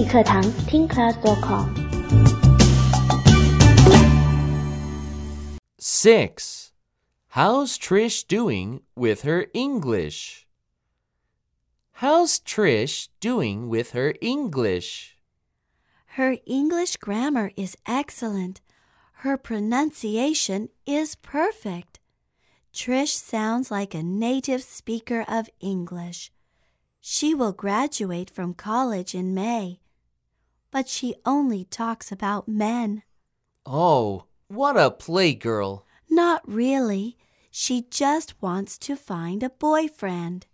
语课堂听 class.com。 6. How's Trish doing with her English? How's Trish doing with her English? Her English grammar is excellent. Her pronunciation is perfect. Trish sounds like a native speaker of English. She will graduate from college in May, but she only talks about men. Oh, what a playgirl. Not really. She just wants to find a boyfriend.